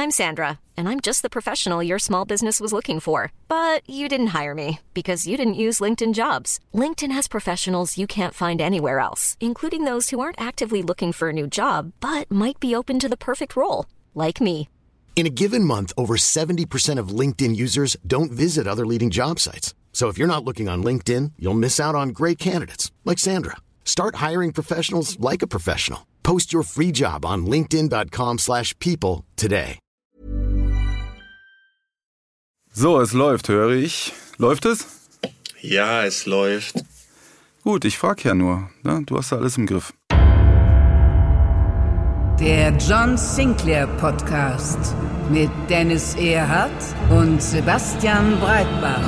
I'm Sandra, and I'm just the professional your small business was looking for. But you didn't hire me because you didn't use LinkedIn Jobs. LinkedIn has professionals you can't find anywhere else, including those who aren't actively looking for a new job, but might be open to the perfect role, like me. In a given month, over 70% of LinkedIn users don't visit other leading job sites. So if you're not looking on LinkedIn, you'll miss out on great candidates like Sandra. Start hiring professionals like a professional. Post your free job on linkedin.com/people today. So, es läuft, höre ich. Läuft es? Ja, es läuft. Gut, ich frage ja nur. Ne? Du hast ja alles im Griff. Der John Sinclair Podcast mit Dennis Erhardt und Sebastian Breitbach.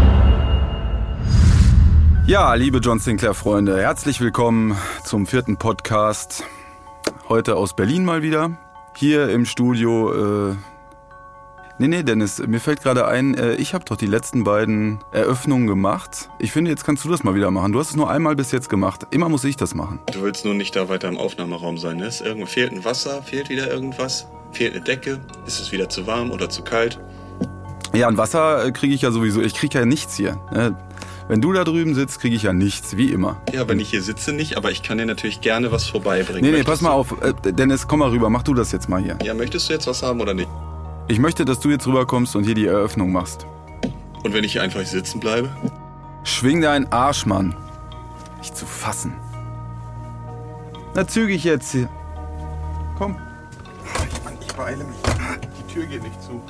Ja, liebe John Sinclair-Freunde, herzlich willkommen zum 4. Podcast. Heute aus Berlin mal wieder. Hier im Studio. Nee, Dennis, mir fällt gerade ein, ich habe doch die letzten beiden Eröffnungen gemacht. Ich finde, jetzt kannst du das mal wieder machen. Du hast es nur einmal bis jetzt gemacht. Immer muss ich das machen. Du willst nur nicht da weiter im Aufnahmeraum sein, ne? Fehlt ein Wasser? Fehlt wieder irgendwas? Fehlt eine Decke? Ist es wieder zu warm oder zu kalt? Ja, ein Wasser kriege ich ja sowieso. Ich kriege ja nichts hier. Ne? Wenn du da drüben sitzt, kriege ich ja nichts, wie immer. Ja, wenn ich hier sitze nicht, aber ich kann dir natürlich gerne was vorbeibringen. Nee, pass mal auf. Dennis, komm mal rüber. Mach du das jetzt mal hier. Ja, möchtest du jetzt was haben oder nicht? Ich möchte, dass du jetzt rüberkommst und hier die Eröffnung machst. Und wenn ich hier einfach sitzen bleibe? Schwing deinen Arsch, Mann. Nicht zu fassen. Na, zügig jetzt hier. Komm. Mann, ich beeile mich. Die Tür geht nicht zu.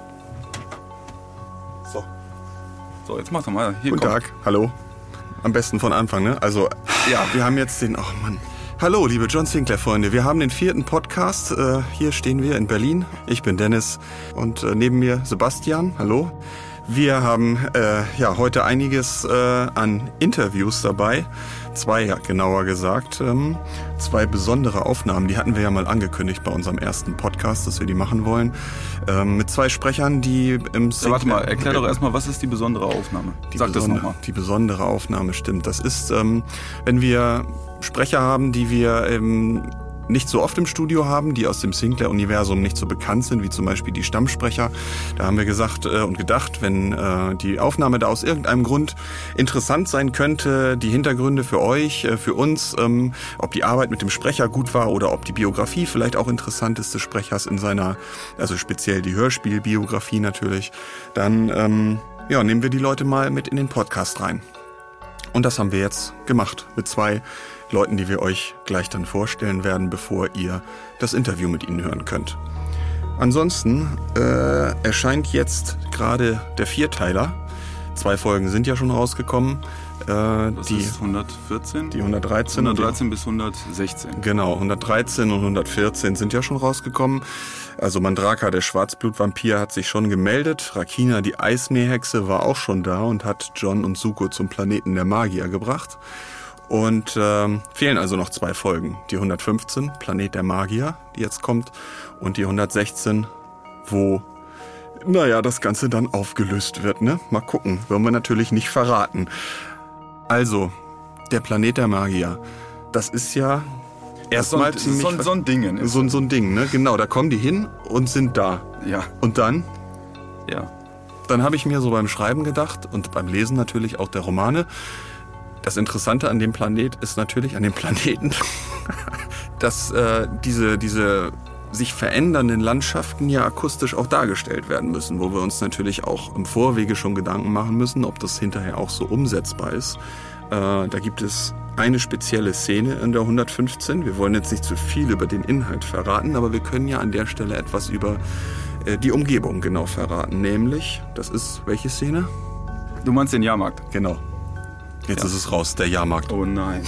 So, jetzt mach doch mal. Hier, Guten Tag, hallo. Am besten von Anfang, ne? Also, ja, wir haben jetzt den... Oh Mann. Hallo, liebe John Sinclair-Freunde. Wir haben den 4. Podcast. Hier stehen wir in Berlin. Ich bin Dennis und neben mir Sebastian. Hallo. Wir haben heute einiges an Interviews dabei. 2, genauer gesagt. 2 besondere Aufnahmen, die hatten wir ja mal angekündigt bei unserem ersten Podcast, dass wir die machen wollen. Mit 2 Sprechern, die im Ja, warte mal, erklär doch erstmal, was ist die besondere Aufnahme? Sag das nochmal. Die besondere Aufnahme, stimmt. Das ist, wenn wir Sprecher haben, die wir nicht so oft im Studio haben, die aus dem Sinclair-Universum nicht so bekannt sind, wie zum Beispiel die Stammsprecher. Da haben wir gesagt und gedacht, wenn die Aufnahme da aus irgendeinem Grund interessant sein könnte, die Hintergründe für euch, für uns, ob die Arbeit mit dem Sprecher gut war oder ob die Biografie vielleicht auch interessant ist des Sprechers in seiner, also speziell die Hörspielbiografie natürlich, dann nehmen wir die Leute mal mit in den Podcast rein. Und das haben wir jetzt gemacht mit 2 Leuten, die wir euch gleich dann vorstellen werden, bevor ihr das Interview mit ihnen hören könnt. Ansonsten erscheint jetzt gerade der 4-Teiler. 2 Folgen sind ja schon rausgekommen. Das ist 114? Die 113. 113 bis 116. Genau, 113 und 114 sind ja schon rausgekommen. Also Mandraka, der Schwarzblutvampir, hat sich schon gemeldet. Rakina, die Eismeerhexe, war auch schon da und hat John und Zuko zum Planeten der Magier gebracht. Und fehlen also noch 2 Folgen. Die 115, Planet der Magier, die jetzt kommt. Und die 116, wo, das Ganze dann aufgelöst wird, ne? Mal gucken, wollen wir natürlich nicht verraten. Also, der Planet der Magier, das ist ja erstmal ziemlich... So ein Ding. Ne? So ein Ding, ne? Genau, da kommen die hin und sind da. Ja. Und dann? Ja. Dann habe ich mir so beim Schreiben gedacht und beim Lesen natürlich auch der Romane, das Interessante an dem Planet ist natürlich, an dem Planeten, dass diese sich verändernden Landschaften ja akustisch auch dargestellt werden müssen, wo wir uns natürlich auch im Vorwege schon Gedanken machen müssen, ob das hinterher auch so umsetzbar ist. Da gibt es eine spezielle Szene in der 115. Wir wollen jetzt nicht zu viel über den Inhalt verraten, aber wir können ja an der Stelle etwas über die Umgebung genau verraten. Nämlich, das ist welche Szene? Du meinst den Jahrmarkt? Genau. Jetzt ist es raus, der Jahrmarkt. Oh nein.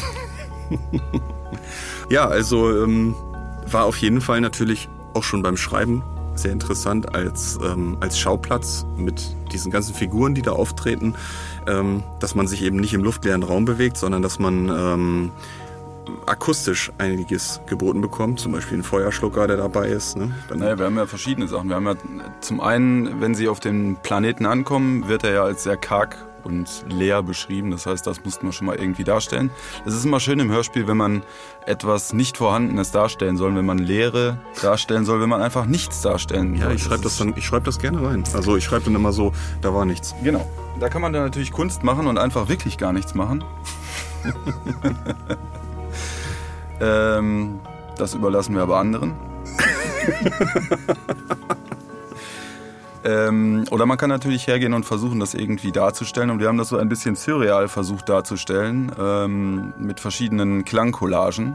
Ja, also war auf jeden Fall natürlich auch schon beim Schreiben sehr interessant als Schauplatz mit diesen ganzen Figuren, die da auftreten, dass man sich eben nicht im luftleeren Raum bewegt, sondern dass man akustisch einiges geboten bekommt, zum Beispiel ein Feuerschlucker, der dabei ist. Ne? Naja, wir haben ja verschiedene Sachen. Wir haben ja zum einen, wenn sie auf den Planeten ankommen, wird er ja als sehr karg und leer beschrieben. Das heißt, das mussten wir schon mal irgendwie darstellen. Es ist immer schön im Hörspiel, wenn man etwas nicht Vorhandenes darstellen soll, wenn man Leere darstellen soll, wenn man einfach nichts darstellen soll. Ja, ich schreibe das gerne rein. Also ich schreibe dann immer so, da war nichts. Genau. Da kann man dann natürlich Kunst machen und einfach wirklich gar nichts machen. Das überlassen wir aber anderen. Oder man kann natürlich hergehen und versuchen, das irgendwie darzustellen. Und wir haben das so ein bisschen surreal versucht darzustellen, mit verschiedenen Klangcollagen.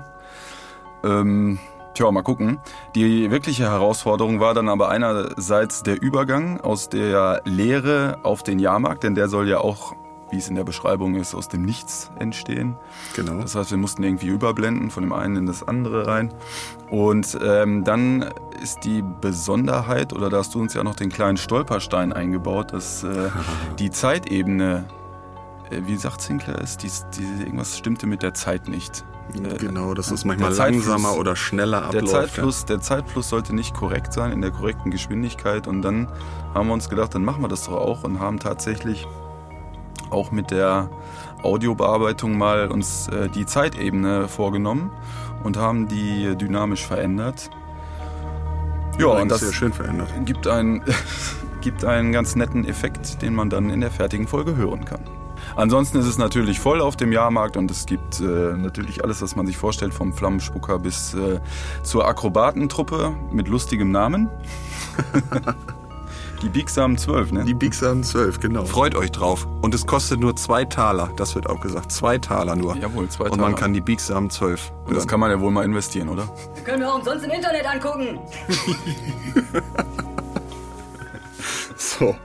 Mal gucken. Die wirkliche Herausforderung war dann aber einerseits der Übergang aus der Leere auf den Jahrmarkt, denn der soll ja auch, wie es in der Beschreibung ist, aus dem Nichts entstehen. Genau. Das heißt, wir mussten irgendwie überblenden, von dem einen in das andere rein. Und dann ist die Besonderheit, oder da hast du uns ja noch den kleinen Stolperstein eingebaut, dass die Zeitebene, wie sagt Sinclair, irgendwas stimmte mit der Zeit nicht. Genau, dass es manchmal langsamer oder schneller abläuft. Der Zeitfluss sollte nicht korrekt sein, in der korrekten Geschwindigkeit. Und dann haben wir uns gedacht, dann machen wir das doch auch und haben tatsächlich auch mit der Audiobearbeitung mal uns die Zeitebene vorgenommen und haben die dynamisch verändert. Ja, und das sehr schön verändert. Gibt einen ganz netten Effekt, den man dann in der fertigen Folge hören kann. Ansonsten ist es natürlich voll auf dem Jahrmarkt und es gibt natürlich alles, was man sich vorstellt, vom Flammenspucker bis zur Akrobatentruppe mit lustigem Namen. Die biegsamen 12, ne? Die biegsamen 12, genau. Freut euch drauf. Und es kostet nur 2 Taler, das wird auch gesagt. 2 Taler nur. Jawohl, 2 Taler. Und man kann die biegsamen 12. Und das kann man ja wohl mal investieren, oder? Wir können wir umsonst im Internet angucken. So.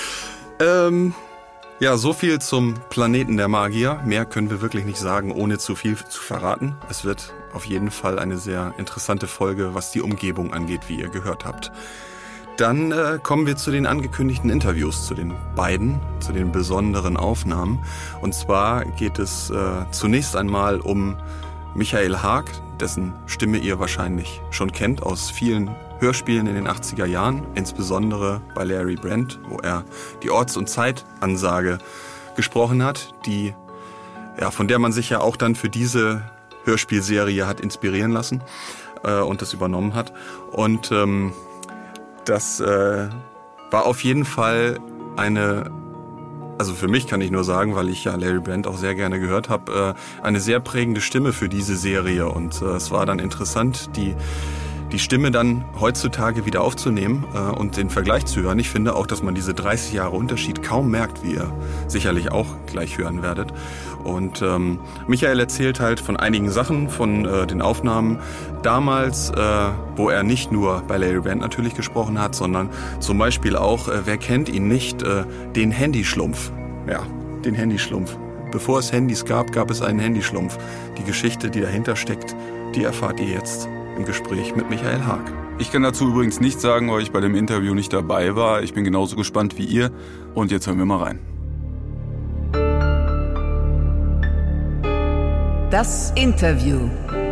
Ja, so viel zum Planeten der Magier. Mehr können wir wirklich nicht sagen, ohne zu viel zu verraten. Es wird auf jeden Fall eine sehr interessante Folge, was die Umgebung angeht, wie ihr gehört habt. Dann kommen wir zu den angekündigten Interviews, zu den beiden, zu den besonderen Aufnahmen. Und zwar geht es zunächst einmal um Michael Haag, dessen Stimme ihr wahrscheinlich schon kennt aus vielen Hörspielen in den 80er Jahren, insbesondere bei Larry Brent, wo er die Orts- und Zeitansage gesprochen hat, von der man sich ja auch dann für diese Hörspielserie hat inspirieren lassen und das übernommen hat. Und das war auf jeden Fall also für mich kann ich nur sagen, weil ich ja Larry Brent auch sehr gerne gehört habe, eine sehr prägende Stimme für diese Serie. Und es war dann interessant, die Stimme dann heutzutage wieder aufzunehmen und den Vergleich zu hören. Ich finde auch, dass man diese 30 Jahre Unterschied kaum merkt, wie ihr sicherlich auch gleich hören werdet. Und Michael erzählt halt von einigen Sachen, von den Aufnahmen damals, wo er nicht nur bei Larry Brent natürlich gesprochen hat, sondern zum Beispiel auch, wer kennt ihn nicht, den Handyschlumpf. Ja, den Handyschlumpf. Bevor es Handys gab, gab es einen Handyschlumpf. Die Geschichte, die dahinter steckt, die erfahrt ihr jetzt im Gespräch mit Michael Haag. Ich kann dazu übrigens nichts sagen, weil ich bei dem Interview nicht dabei war. Ich bin genauso gespannt wie ihr. Und jetzt hören wir mal rein. Das Interview.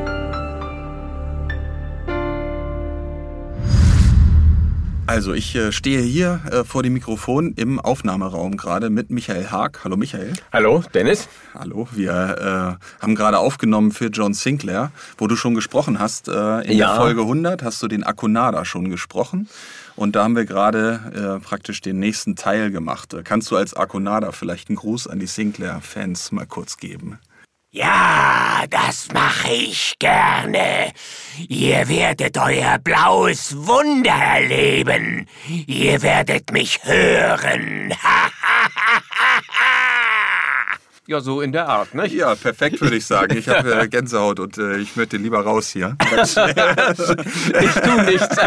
Also ich stehe hier vor dem Mikrofon im Aufnahmeraum gerade mit Michael Haag. Hallo Michael. Hallo Dennis. Hallo, wir haben gerade aufgenommen für John Sinclair, wo du schon gesprochen hast. In der Folge 100 hast du den Akonada schon gesprochen und da haben wir gerade praktisch den nächsten Teil gemacht. Kannst du als Akonada vielleicht einen Gruß an die Sinclair-Fans mal kurz geben? Ja, das mache ich gerne. Ihr werdet euer blaues Wunder erleben. Ihr werdet mich hören. Ja, so in der Art, ne? Ja, perfekt, würde ich sagen. Ich habe Gänsehaut und ich möchte lieber raus hier. Ich tu nichts.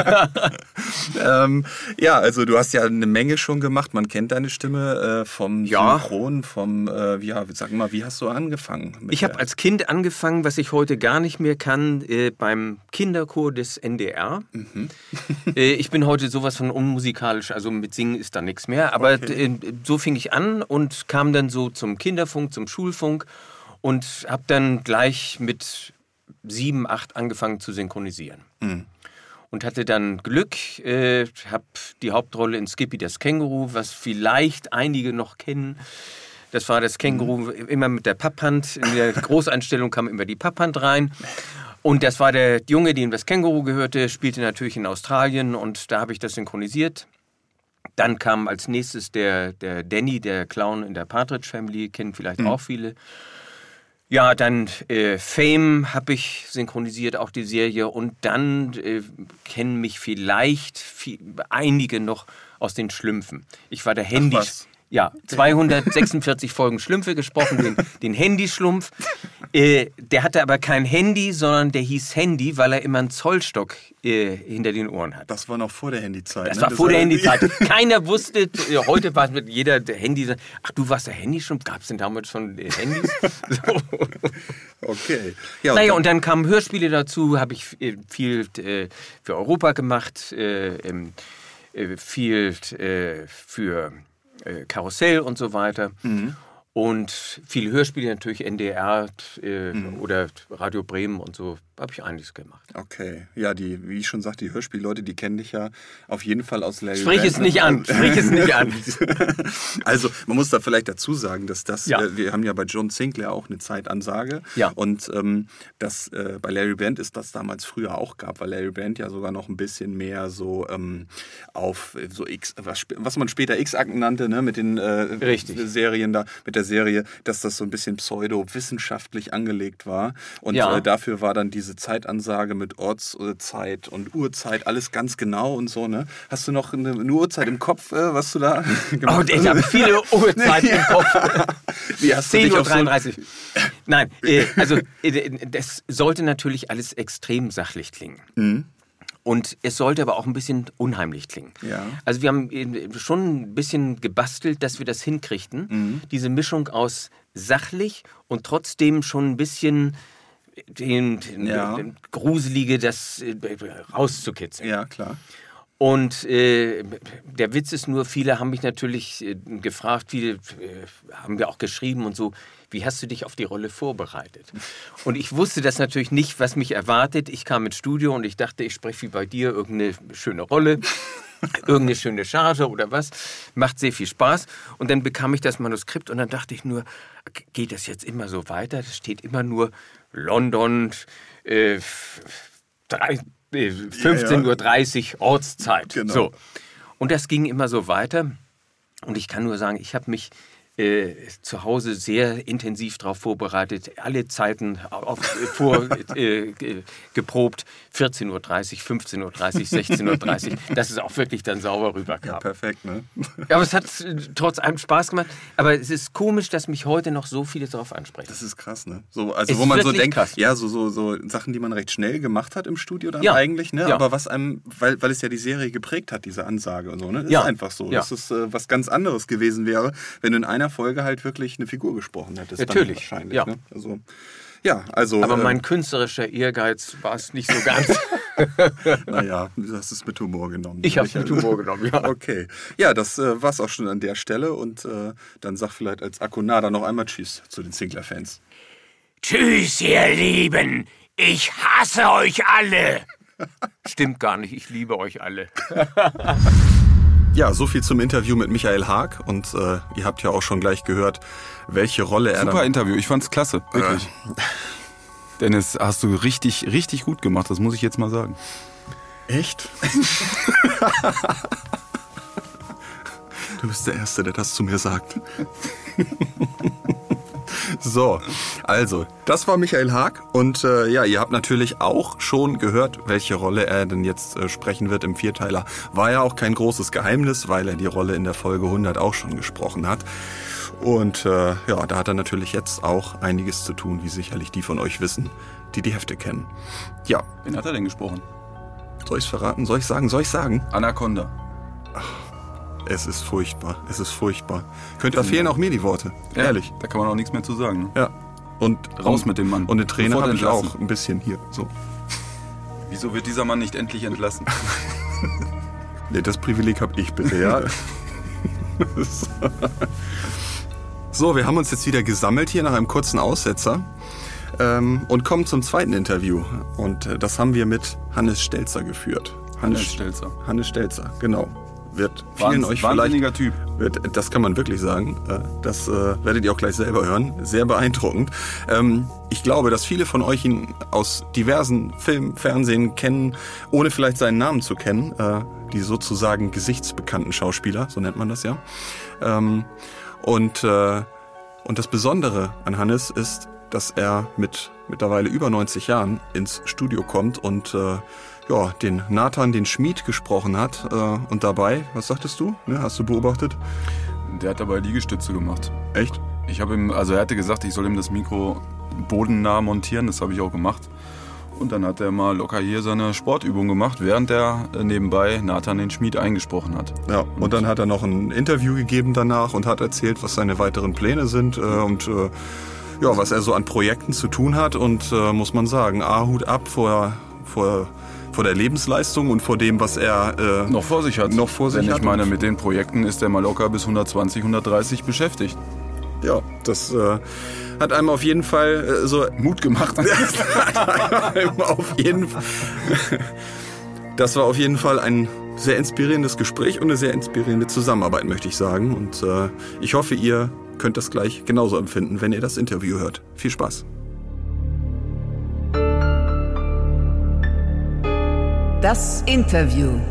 Ja, also du hast ja eine Menge schon gemacht. Man kennt deine Stimme vom Synchron, wie hast du angefangen? Ich habe als Kind angefangen, was ich heute gar nicht mehr kann, beim Kinderchor des NDR. Mhm. Ich bin heute sowas von unmusikalisch, also mit Singen ist da nichts mehr. Aber so fing ich an und kam dann so zum Kinderfunk, zum Schulfunk und habe dann gleich mit 7, 8 angefangen zu synchronisieren. Mhm. Und hatte dann Glück, habe die Hauptrolle in Skippy das Känguru, was vielleicht einige noch kennen, Das war das Känguru immer mit der Papphand. In der Großeinstellung kam immer die Papphand rein. Und das war der Junge, dem das Känguru gehörte, spielte natürlich in Australien und da habe ich das synchronisiert. Dann kam als nächstes der Danny, der Clown in der Partridge Family, kennen vielleicht auch viele. Ja, dann Fame habe ich synchronisiert, auch die Serie. Und dann kennen mich vielleicht einige noch aus den Schlümpfen. Ich war der Handy... Ja, 246 Folgen Schlümpfe gesprochen, den Handyschlumpf. Der hatte aber kein Handy, sondern der hieß Handy, weil er immer einen Zollstock hinter den Ohren hat. Das war noch vor der Handyzeit. Das war vor der Handyzeit. Keiner wusste, heute war es mit jeder der Handy. Ach, du warst der Handyschlumpf? Gab es denn damals schon Handys? So. Okay. Ja, naja, und dann kamen Hörspiele dazu, habe ich viel für Europa gemacht, viel für Karussell und so weiter. Und viele Hörspiele, natürlich NDR oder Radio Bremen und so, habe ich einiges gemacht. Okay, ja, wie ich schon sagte, die Hörspielleute, die kennen dich ja auf jeden Fall aus Larry Sprich Band. Es nicht an. Also, man muss da vielleicht dazu sagen, dass wir haben ja bei John Sinclair auch eine Zeitansage. Ja. Und bei Larry Band ist das damals früher auch gab, weil Larry Band ja sogar noch ein bisschen mehr so auf so X, was man später X-Akten nannte, ne, mit den Serien da, mit der Serie, dass das so ein bisschen pseudo-wissenschaftlich angelegt war. Und dafür war dann diese Zeitansage mit Ortszeit und Uhrzeit, alles ganz genau und so, ne? Hast du noch eine Uhrzeit im Kopf, was du da gemacht hast? Ich habe viele Uhrzeiten im Kopf. Wie hast du 10:33 Uhr. Nein, also das sollte natürlich alles extrem sachlich klingen. Und es sollte aber auch ein bisschen unheimlich klingen. Ja. Also wir haben schon ein bisschen gebastelt, dass wir das hinkriegten. Diese Mischung aus sachlich und trotzdem schon ein bisschen den Gruselige, das rauszukitzeln. Ja, klar. Und der Witz ist nur, viele haben mich natürlich gefragt, viele haben mir auch geschrieben und so, wie hast du dich auf die Rolle vorbereitet? Und ich wusste das natürlich nicht, was mich erwartet. Ich kam ins Studio und ich dachte, ich spreche wie bei dir irgendeine schöne Rolle, irgendeine schöne Charge oder was. Macht sehr viel Spaß. Und dann bekam ich das Manuskript und dann dachte ich nur, geht das jetzt immer so weiter? Das steht immer nur London, 15:30 Uhr Ortszeit. Genau. So. Und das ging immer so weiter. Und ich kann nur sagen, ich habe mich zu Hause sehr intensiv darauf vorbereitet, alle Zeiten geprobt, 14:30 Uhr, 15:30 Uhr, 16:30 Uhr, dass es auch wirklich dann sauber rüberkam. Ja, perfekt, ne? Ja, aber es hat trotz allem Spaß gemacht. Aber es ist komisch, dass mich heute noch so viele darauf ansprechen. Das ist krass, ne? So, also wo man so denkt, krass. Ja, so Sachen, die man recht schnell gemacht hat im Studio dann eigentlich, ne? Ja. Aber was einem, weil es ja die Serie geprägt hat, diese Ansage und so, ne? Das ist einfach so. Ja. Das ist was ganz anderes gewesen wäre, wenn du in einer Folge halt wirklich eine Figur gesprochen hättest. Natürlich. Wahrscheinlich, ja. Ne? Aber mein künstlerischer Ehrgeiz war es nicht so ganz. Naja, du hast es mit Humor genommen. Ich habe es mit Humor genommen, ja. Okay. Ja, das war's auch schon an der Stelle. Und dann sag vielleicht als Akonada noch einmal Tschüss zu den Sinclair-Fans. Tschüss, ihr Lieben. Ich hasse euch alle. Stimmt gar nicht, ich liebe euch alle. Ja, so viel zum Interview mit Michael Haag. Und ihr habt ja auch schon gleich gehört, welche Rolle er Super Interview, ich fand's klasse, wirklich. Dennis, hast du richtig, richtig gut gemacht, das muss ich jetzt mal sagen. Echt? Du bist der Erste, der das zu mir sagt. So, also, das war Michael Haag und ihr habt natürlich auch schon gehört, welche Rolle er denn jetzt sprechen wird im Vierteiler. War ja auch kein großes Geheimnis, weil er die Rolle in der Folge 100 auch schon gesprochen hat. Und da hat er natürlich jetzt auch einiges zu tun, wie sicherlich die von euch wissen, die die Hefte kennen. Ja. Wen hat er denn gesprochen? Soll ich es verraten? Soll ich sagen? Anaconda. Ach. Es ist furchtbar. Da fehlen auch mir die Worte. Ja, ehrlich. Da kann man auch nichts mehr zu sagen. Ne? Ja. Und raus mit dem Mann. Und eine Träne habe ich auch ein bisschen hier. So. Wieso wird dieser Mann nicht endlich entlassen? Nee, das Privileg habe ich bitte, ja. So, wir haben uns jetzt wieder gesammelt hier nach einem kurzen Aussetzer und kommen zum zweiten Interview. Und das haben wir mit Hannes Stelzer geführt. Hannes Stelzer, genau. wird vielen euch wahnsinniger vielleicht... Typ. Das kann man wirklich sagen. Das werdet ihr auch gleich selber hören. Sehr beeindruckend. Ich glaube, dass viele von euch ihn aus diversen Filmen, Fernsehen kennen, ohne vielleicht seinen Namen zu kennen. Die sozusagen gesichtsbekannten Schauspieler, so nennt man das ja. Und das Besondere an Hannes ist, dass er mit mittlerweile über 90 Jahren ins Studio kommt und den Nathan, den Schmied, gesprochen hat. Und dabei, was sagtest du? Ne, hast du beobachtet? Der hat dabei Liegestütze gemacht. Echt? Er hatte gesagt, ich soll ihm das Mikro bodennah montieren, das habe ich auch gemacht. Und dann hat er mal locker hier seine Sportübung gemacht, während er nebenbei Nathan, den Schmied, eingesprochen hat. Ja, und dann hat er noch ein Interview gegeben danach und hat erzählt, was seine weiteren Pläne sind was er so an Projekten zu tun hat. Und muss man sagen, Hut ab vor der Lebensleistung und vor dem, was er noch vor sich hat. Ich meine, mit den Projekten ist er mal locker bis 120, 130 beschäftigt. Ja, das hat einem auf jeden Fall Mut gemacht. Das war auf jeden Fall ein sehr inspirierendes Gespräch und eine sehr inspirierende Zusammenarbeit, möchte ich sagen. Und ich hoffe, ihr könnt das gleich genauso empfinden, wenn ihr das Interview hört. Viel Spaß. Das Interview.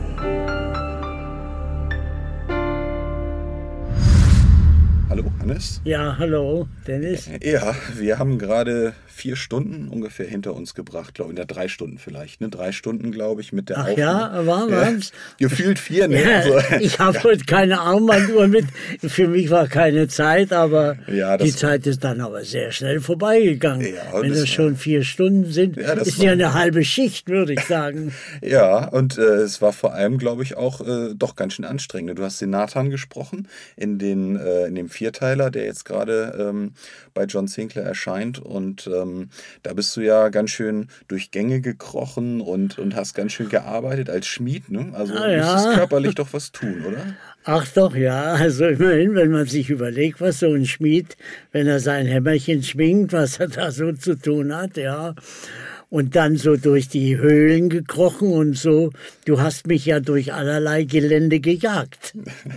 Hallo, Hannes. Ja, hallo, Dennis. Ja, wir haben gerade 4 Stunden ungefähr hinter uns gebracht, glaube ich, 3 Stunden vielleicht, ne? 3 Stunden, glaube ich, mit der Aufnahme. Ja, waren's? Ja, gefühlt 4, ne? Ja, ich habe heute keine Armbanduhr mit. Für mich war keine Zeit, aber die Zeit ist dann aber sehr schnell vorbeigegangen. Ja, wenn das schon 4 Stunden sind, ist ja eine halbe Schicht, würde ich sagen. Ja, und es war vor allem, glaube ich, auch doch ganz schön anstrengend. Du hast den Nathan gesprochen in dem Vierteiler, der jetzt gerade bei John Sinclair erscheint, und da bist du ja ganz schön durch Gänge gekrochen und hast ganz schön gearbeitet als Schmied, ne? Also müsstest körperlich doch was tun, oder? Ach doch, ja, also immerhin, wenn man sich überlegt, was so ein Schmied, wenn er sein Hämmerchen schwingt, was er da so zu tun hat, ja. Und dann so durch die Höhlen gekrochen und so. Du hast mich ja durch allerlei Gelände gejagt.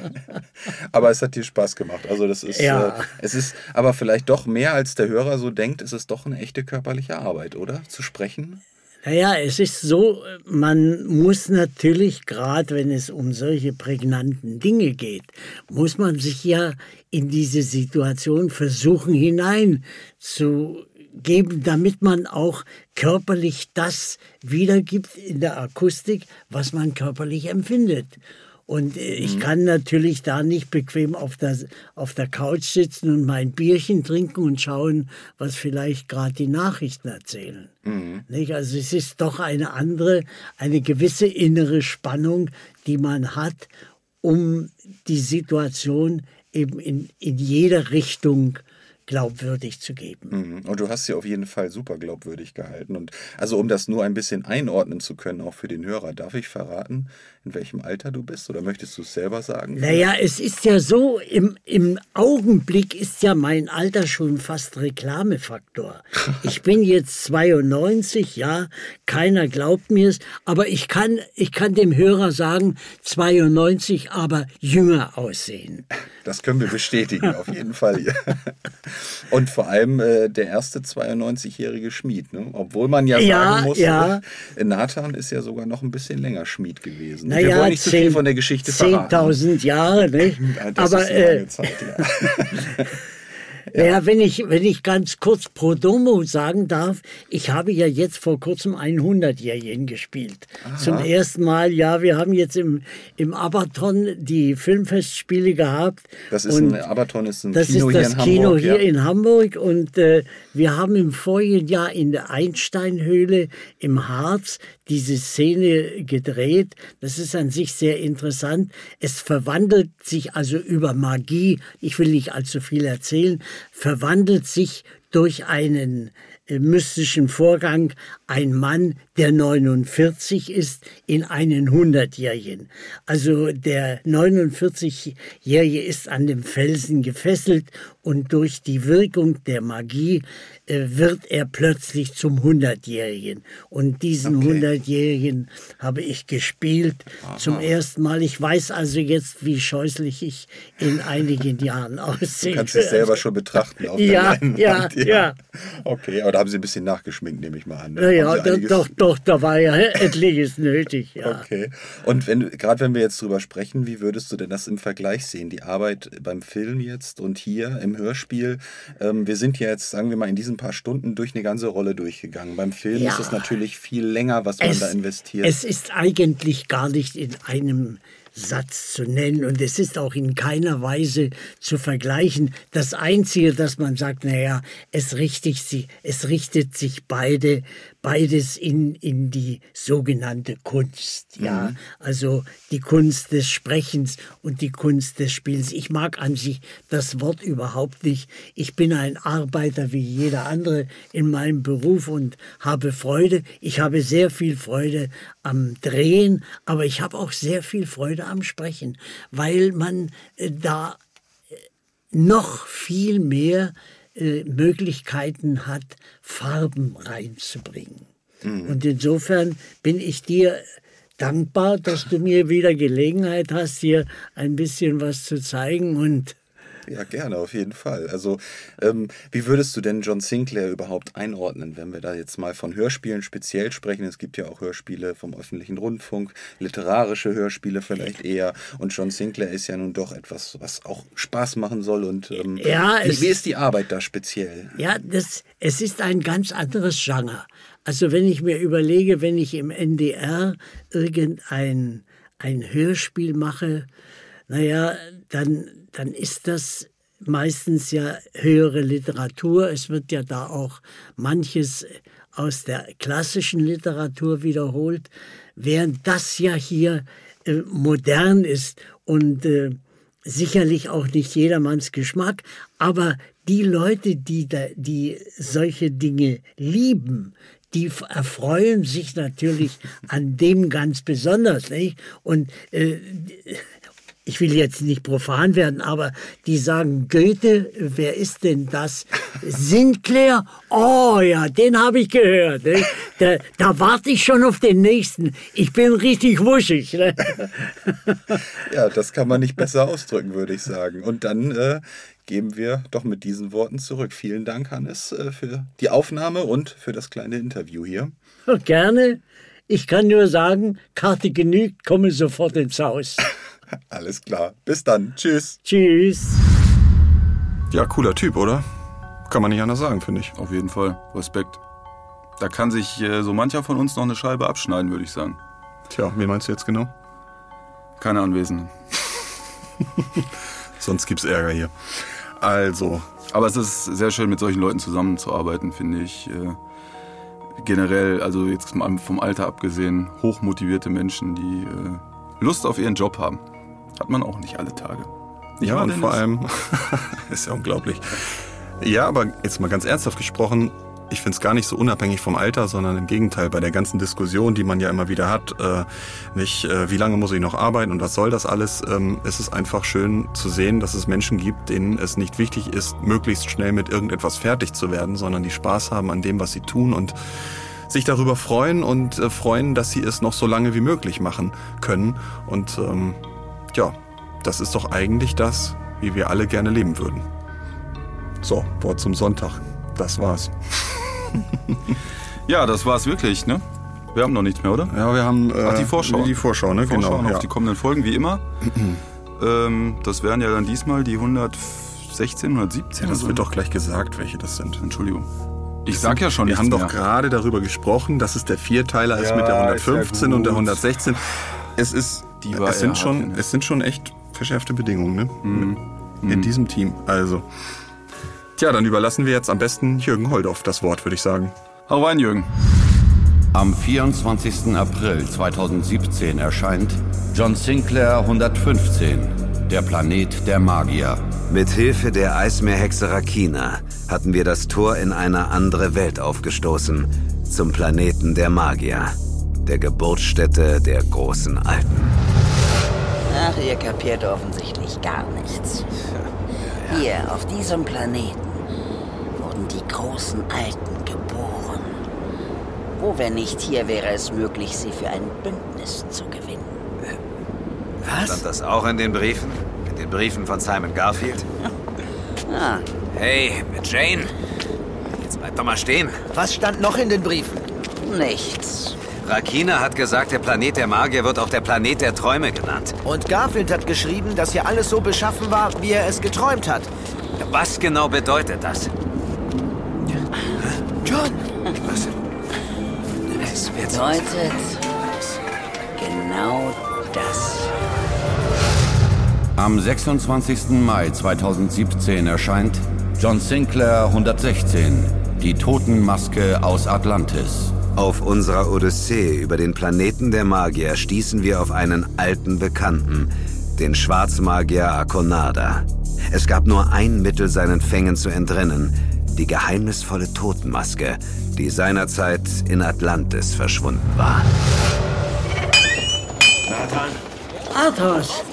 Aber es hat dir Spaß gemacht. Also das ist, es ist aber vielleicht doch mehr, als der Hörer so denkt, es ist doch eine echte körperliche Arbeit, oder? Zu sprechen? Naja, es ist so, man muss natürlich, gerade wenn es um solche prägnanten Dinge geht, muss man sich ja in diese Situation versuchen hineinzugeben, damit man auch körperlich das wiedergibt in der Akustik, was man körperlich empfindet. Und ich kann natürlich da nicht bequem auf der Couch sitzen und mein Bierchen trinken und schauen, was vielleicht gerade die Nachrichten erzählen. Nicht? Also es ist doch eine gewisse innere Spannung, die man hat, um die Situation eben in jeder Richtung glaubwürdig zu geben. Und du hast sie auf jeden Fall super glaubwürdig gehalten. Und also um das nur ein bisschen einordnen zu können, auch für den Hörer, darf ich verraten, in welchem Alter du bist? Oder möchtest du es selber sagen? Naja, es ist ja so, im Augenblick ist ja mein Alter schon fast Reklamefaktor. Ich bin jetzt 92, ja, keiner glaubt mir es, aber ich kann dem Hörer sagen, 92, aber jünger aussehen. Das können wir bestätigen, auf jeden Fall. Und vor allem der erste 92-jährige Schmied, ne? Obwohl man ja sagen muss, Nathan ist ja sogar noch ein bisschen länger Schmied gewesen. Wir wollen nicht zu viel von der Geschichte verraten. 10.000 Jahre, nicht? Das ist eine lange Zeit, ja. Ja, wenn ich ganz kurz pro domo sagen darf, ich habe ja jetzt vor kurzem einen 100-Jährigen gespielt. Aha. Zum ersten Mal, ja, wir haben jetzt im Abaton die Filmfestspiele gehabt. Das ist Abaton ist ein Kino hier in Hamburg. Das ist das Kino hier in Hamburg, und wir haben im vorigen Jahr in der Einsteinhöhle im Harz diese Szene gedreht. Das ist an sich sehr interessant. Es verwandelt sich also über Magie, ich will nicht allzu viel erzählen, verwandelt sich durch einen mystischen Vorgang ein Mann, der 49 ist, in einen 100-Jährigen. Also der 49-Jährige ist an dem Felsen gefesselt und durch die Wirkung der Magie wird er plötzlich zum 100-Jährigen. Und diesen 100-Jährigen habe ich gespielt zum ersten Mal. Ich weiß also jetzt, wie scheußlich ich in einigen Jahren aussehe. Du kannst dich selber schon betrachten auf der Leinwand. Ja. Okay, aber da haben Sie ein bisschen nachgeschminkt, nehme ich mal an. Ne? Ja, doch, da war ja etliches nötig. Ja. Okay. Und gerade wenn wir jetzt drüber sprechen, wie würdest du denn das im Vergleich sehen? Die Arbeit beim Film jetzt und hier im Hörspiel. Wir sind ja jetzt, sagen wir mal, in diesen paar Stunden durch eine ganze Rolle durchgegangen. Beim Film ist es natürlich viel länger, was man da investiert. Es ist eigentlich gar nicht in einem Satz zu nennen und es ist auch in keiner Weise zu vergleichen. Das Einzige, dass man sagt, naja, es richtet sich beides in die sogenannte Kunst. Ja? Also die Kunst des Sprechens und die Kunst des Spielens. Ich mag an sich das Wort überhaupt nicht. Ich bin ein Arbeiter wie jeder andere in meinem Beruf und habe Freude. Ich habe sehr viel Freude am Drehen, aber ich habe auch sehr viel Freude am Sprechen, weil man da noch viel mehr Möglichkeiten hat, Farben reinzubringen. Und insofern bin ich dir dankbar, dass du mir wieder Gelegenheit hast, hier ein bisschen was zu zeigen und ja, gerne, auf jeden Fall. Also, wie würdest du denn John Sinclair überhaupt einordnen, wenn wir da jetzt mal von Hörspielen speziell sprechen? Es gibt ja auch Hörspiele vom öffentlichen Rundfunk, literarische Hörspiele vielleicht eher. Und John Sinclair ist ja nun doch etwas, was auch Spaß machen soll. Und wie ist die Arbeit da speziell? Ja, es ist ein ganz anderes Genre. Also wenn ich mir überlege, wenn ich im NDR ein Hörspiel mache, naja, dann ist das meistens ja höhere Literatur. Es wird ja da auch manches aus der klassischen Literatur wiederholt, während das ja hier modern ist und sicherlich auch nicht jedermanns Geschmack. Aber die Leute, die solche Dinge lieben, die erfreuen sich natürlich an dem ganz besonders, nicht? Und ich will jetzt nicht profan werden, aber die sagen, Goethe, wer ist denn das? Sinclair? Oh ja, den habe ich gehört. Ne? Da warte ich schon auf den nächsten. Ich bin richtig wuschig. Ne? Ja, das kann man nicht besser ausdrücken, würde ich sagen. Und dann geben wir doch mit diesen Worten zurück. Vielen Dank, Hannes, für die Aufnahme und für das kleine Interview hier. Oh, gerne. Ich kann nur sagen, Karte genügt, komme sofort ins Haus. Alles klar. Bis dann. Tschüss. Tschüss. Ja, cooler Typ, oder? Kann man nicht anders sagen, finde ich. Auf jeden Fall. Respekt. Da kann sich so mancher von uns noch eine Scheibe abschneiden, würde ich sagen. Tja, wen meinst du jetzt genau? Keine Anwesenden. Sonst gibt's Ärger hier. Also. Aber es ist sehr schön, mit solchen Leuten zusammenzuarbeiten, finde ich. Generell, also jetzt mal vom Alter abgesehen, hochmotivierte Menschen, die Lust auf ihren Job haben. Hat man auch nicht alle Tage. Ja, und vor allem, ist ja unglaublich. Ja, aber jetzt mal ganz ernsthaft gesprochen, ich finde es gar nicht so unabhängig vom Alter, sondern im Gegenteil, bei der ganzen Diskussion, die man ja immer wieder hat, wie lange muss ich noch arbeiten und was soll das alles, ist es einfach schön zu sehen, dass es Menschen gibt, denen es nicht wichtig ist, möglichst schnell mit irgendetwas fertig zu werden, sondern die Spaß haben an dem, was sie tun und sich darüber freuen und freuen, dass sie es noch so lange wie möglich machen können. Und ja, das ist doch eigentlich das, wie wir alle gerne leben würden. So, Wort zum Sonntag. Das war's. Ja, das war's wirklich, ne? Wir haben noch nichts mehr, oder? Ja, wir haben die Vorschau. Die Vorschau, ne? Vorschau genau. auf die kommenden Folgen, wie immer. Das wären ja dann diesmal die 116, 117. Ja, das wird doch gleich gesagt, welche das sind. Entschuldigung. Ich sag ja schon, wir haben doch gerade darüber gesprochen, dass es der Vierteiler ist mit der 115 und der 116. Es sind schon echt verschärfte Bedingungen, ne? In diesem Team. Also, tja, dann überlassen wir jetzt am besten Jürgen Holdorf das Wort, würde ich sagen. Hau rein, Jürgen. Am 24. April 2017 erscheint John Sinclair 115, der Planet der Magier. Mit Hilfe der Eismeerhexe Rakina hatten wir das Tor in eine andere Welt aufgestoßen. zum Planeten der Magier, der Geburtsstätte der großen Alten. Ach, ihr kapiert offensichtlich gar nichts. Hier, auf diesem Planeten, wurden die großen Alten geboren. Wo, wenn nicht hier, wäre es möglich, sie für ein Bündnis zu gewinnen. Was? Stand das auch in den Briefen? In den Briefen von Simon Garfield? Ah. Hey, Jane, jetzt bleib doch mal stehen. Was stand noch in den Briefen? Nichts. Rakina hat gesagt, der Planet der Magier wird auch der Planet der Träume genannt. Und Garfield hat geschrieben, dass hier alles so beschaffen war, wie er es geträumt hat. Was genau bedeutet das? John! Was? Es bedeutet genau das. Am 26. Mai 2017 erscheint John Sinclair 116, die Totenmaske aus Atlantis. Auf unserer Odyssee über den Planeten der Magier stießen wir auf einen alten Bekannten, den Schwarzmagier Akonada. Es gab nur ein Mittel, seinen Fängen zu entrinnen: die geheimnisvolle Totenmaske, die seinerzeit in Atlantis verschwunden war. Nathan? Athos!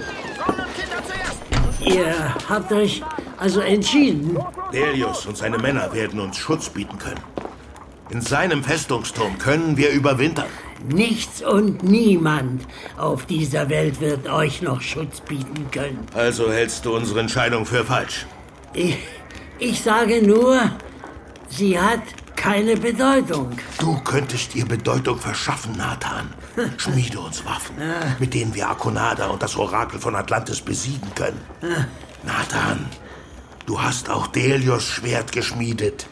Ihr habt euch also entschieden? Delius und seine Männer werden uns Schutz bieten können. In seinem Festungsturm können wir überwintern. Nichts und niemand auf dieser Welt wird euch noch Schutz bieten können. Also hältst du unsere Entscheidung für falsch? Ich sage nur, sie hat keine Bedeutung. Du könntest ihr Bedeutung verschaffen, Nathan. Schmiede uns Waffen, mit denen wir Akonada und das Orakel von Atlantis besiegen können. Nathan, du hast auch Delius Schwert geschmiedet.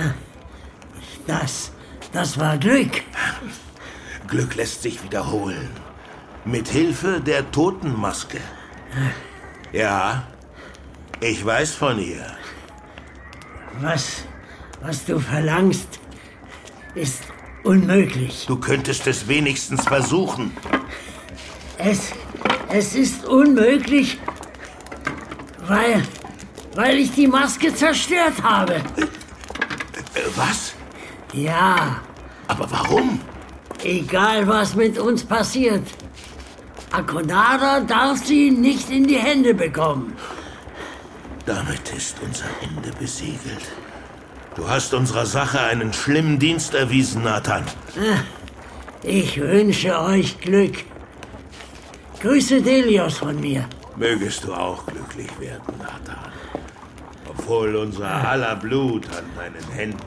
Das war Glück. Glück lässt sich wiederholen. Mit Hilfe der Totenmaske. Ja, ich weiß von ihr. Was du verlangst, ist unmöglich. Du könntest es wenigstens versuchen. Es ist unmöglich, weil ich die Maske zerstört habe. Was? Ja. Aber warum? Egal, was mit uns passiert. Akonada darf sie nicht in die Hände bekommen. Damit ist unser Ende besiegelt. Du hast unserer Sache einen schlimmen Dienst erwiesen, Nathan. Ich wünsche euch Glück. Grüße Delius von mir. Mögest du auch glücklich werden, Nathan. Obwohl unser aller Blut an deinen Händen.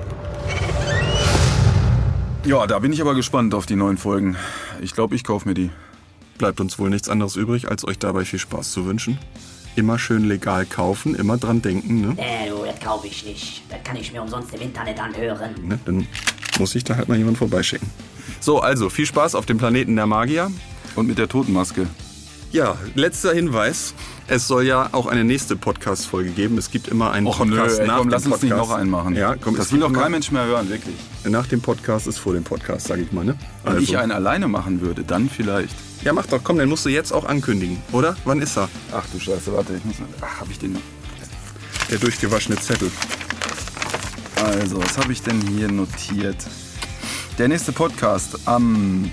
Ja, da bin ich aber gespannt auf die neuen Folgen. Ich glaube, ich kaufe mir die. Bleibt uns wohl nichts anderes übrig, als euch dabei viel Spaß zu wünschen. Immer schön legal kaufen, immer dran denken, ne? Das kaufe ich nicht. Das kann ich mir umsonst im Internet anhören. Ne, dann muss ich da halt mal jemand vorbeischicken. So, also viel Spaß auf dem Planeten der Magier. Und mit der Totenmaske. Ja, letzter Hinweis. Es soll ja auch eine nächste Podcast-Folge geben. Es gibt immer einen Podcast nach dem Podcast. Lass uns nicht noch einen machen. Ja, komm, das will doch kein Mensch mehr hören, wirklich. Nach dem Podcast ist vor dem Podcast, sag ich mal, ne? Wenn ich einen alleine machen würde, dann vielleicht. Ja, mach doch, komm, dann musst du jetzt auch ankündigen, oder? Wann ist er? Ach du Scheiße, warte, ich muss mal... Ach, hab ich den noch? Der durchgewaschene Zettel. Also, was habe ich denn hier notiert? Der nächste Podcast am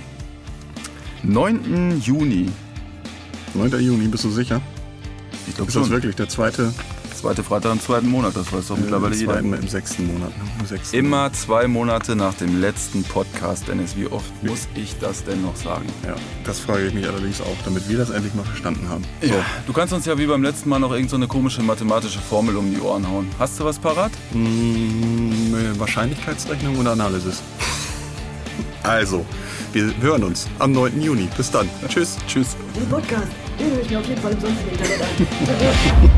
9. Juni. 9. Juni, bist du sicher? Ich glaube schon. Ist das wirklich der zweite Freitag im zweiten Monat, das weiß doch mittlerweile jeder. Im 6. Monat. Ne? Im 6. Immer 2 Monate nach dem letzten Podcast, Dennis. Wie oft muss ich das denn noch sagen? Ja, das frage ich mich allerdings auch, damit wir das endlich mal verstanden haben. So. Ja, du kannst uns ja wie beim letzten Mal noch irgend so eine komische mathematische Formel um die Ohren hauen. Hast du was parat? Wahrscheinlichkeitsrechnung oder Analysis. Also, wir hören uns am 9. Juni. Bis dann. Tschüss. Tschüss. Den Podcast, den höre ich mir auf jeden Fall umsonst im Internet an.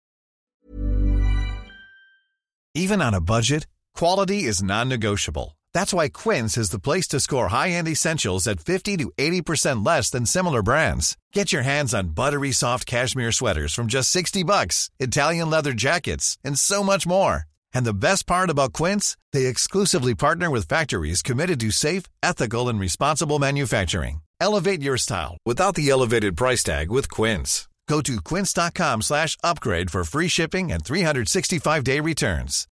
Even on a budget, quality is non-negotiable. That's why Quince is the place to score high-end essentials at 50 to 80% less than similar brands. Get your hands on buttery soft cashmere sweaters from just $60, Italian leather jackets, and so much more. And the best part about Quince, they exclusively partner with factories committed to safe, ethical, and responsible manufacturing. Elevate your style without the elevated price tag with Quince. Go to quince.com/upgrade for free shipping and 365-day returns.